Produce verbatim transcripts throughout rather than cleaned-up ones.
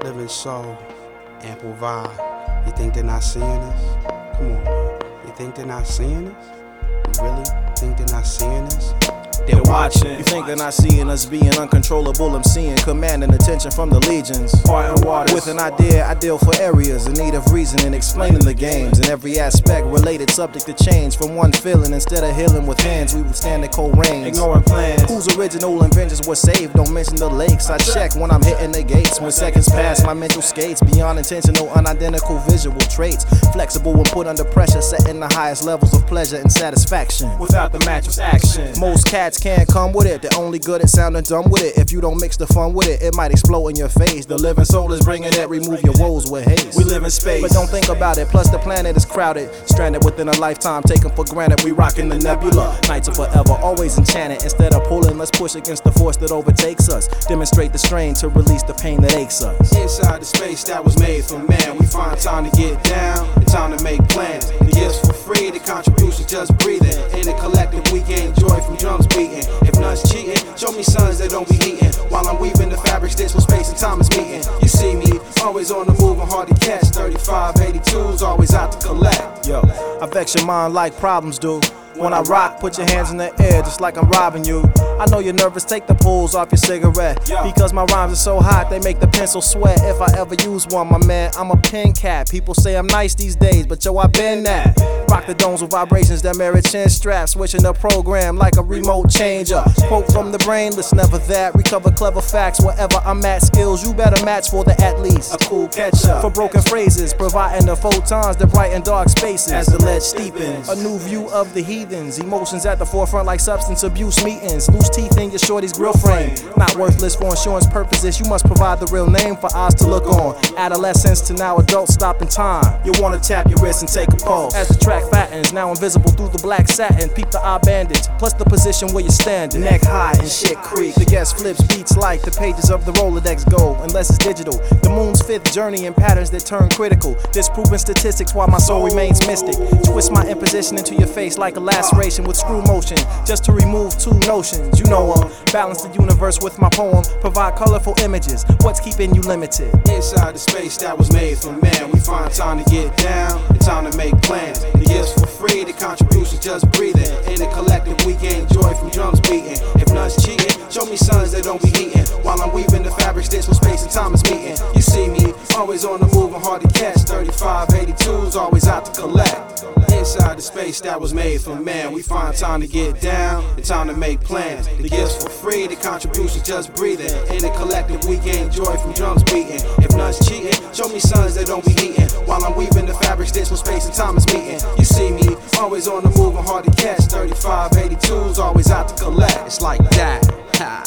living soul, ample vibe. You think they're not seeing us? Come on, man. You think they're not seeing us? You really think they're not seeing us? They're watching. You think they're not seeing us being uncontrollable? I'm seeing, commanding attention from the legions. Parting waters. With an idea, I deal for areas in need of reasoning, explaining the games in every aspect related, subject to change. From one feeling, instead of healing with hands, we withstand the cold rains. Ignoring plans. Whose original inventions were saved? Don't mention the lakes. I check when I'm hitting the gates. When seconds pass, my mental skates beyond intentional, unidentical visual traits. Flexible when put under pressure, setting the highest levels of pleasure and satisfaction. Without the mattress action, most cats can't come with it. They're only good at sounding dumb with it. If you don't mix the fun with it, it might explode in your face. The living soul is bringing it. Remove your woes with haste. We live in space, but don't think about it. Plus the planet is crowded, stranded within a lifetime, taken for granted. We rockin' the nebula. Nights are forever, always enchanted. Instead of pulling, let's push against the force that overtakes us. Demonstrate the strain to release the pain that aches us. Inside the space that was made for man, we find time to get down and time to make plans. The gifts for free, the contributions just breathing. In the collective, we gain joy from drums beating. If none's cheating, show me sons that don't be heating. While I'm weaving the fabric stitch with space and time is meeting. You see me, always on the move and hard to catch. thirty-five eighty-twos, always out to collect. Yo, I vex your mind like problems do. When I rock, put your hands in the air just like I'm robbing you. I know you're nervous, take the pulls off your cigarette. Because my rhymes are so hot, they make the pencil sweat. If I ever use one, my man, I'm a pen cat. People say I'm nice these days, but yo, I been that. Rock the domes with vibrations that merit chin straps. Switching the program like a remote changer. Quote from the brain, listen, never that. Recover clever facts wherever I'm at. Skills you better match for the at least. A cool catcher for broken phrases, providing the photons that brighten dark spaces. As the lead steepens, a new view of the heat. Emotions at the forefront like substance abuse meetings. Loose teeth in your shorty's grill frame. Not worthless for insurance purposes. You must provide the real name for eyes to look on. Adolescence to now adults stop in time. You wanna tap your wrist and take a pulse. As the track fattens, now invisible through the black satin. Peep the eye bandage, plus the position where you're standing. Neck high and shit creek. The guest flips beats like the pages of the Rolodex go. Unless it's digital. The moon's fifth journey in patterns that turn critical. Disproving statistics while my soul remains mystic. Twist my imposition into your face like a laceration with screw motion, just to remove two notions. You know 'em. Balance the universe with my poem. Provide colorful images. What's keeping you limited? Inside the space that was made for man, we find time to get down and time to make plans. The gifts for free, the contributions just breathing. In the collective, we gain joy from drums beating. If none's cheating, show me sons that don't be heating. While I'm weaving the fabric stitch with space and time is meeting. You see me, always on the move and hard to catch. thirty-five eighty-twos, always out to collect. Inside the space that was made for man, we find time to get down and time to make plans. The gifts for free, the contributions just breathing. In the collective, we gain joy from drums beating. If none's cheating, show me sons that don't be heating. While I'm weaving the fabric stitch with space and time is meeting. You see me, always on the move and hard to catch. thirty-five eighty-twos, always out to collect. It's like that. Ha.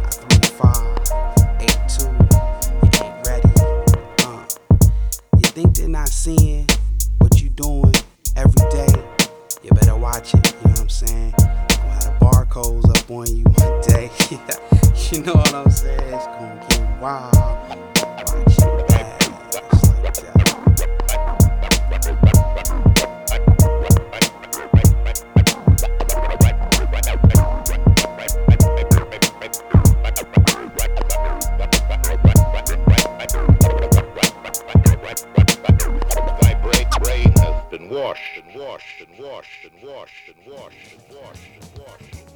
thirty-five eighty-two, you ain't ready. Uh, you think they're not seeing what you doing every day? You better watch it, you know what I'm saying? Gonna have the barcodes up on you one day. You know what I'm saying? It's gonna get wild. Watch it bad. It's like that. Washed and washed and washed and washed and washed and washed and washed.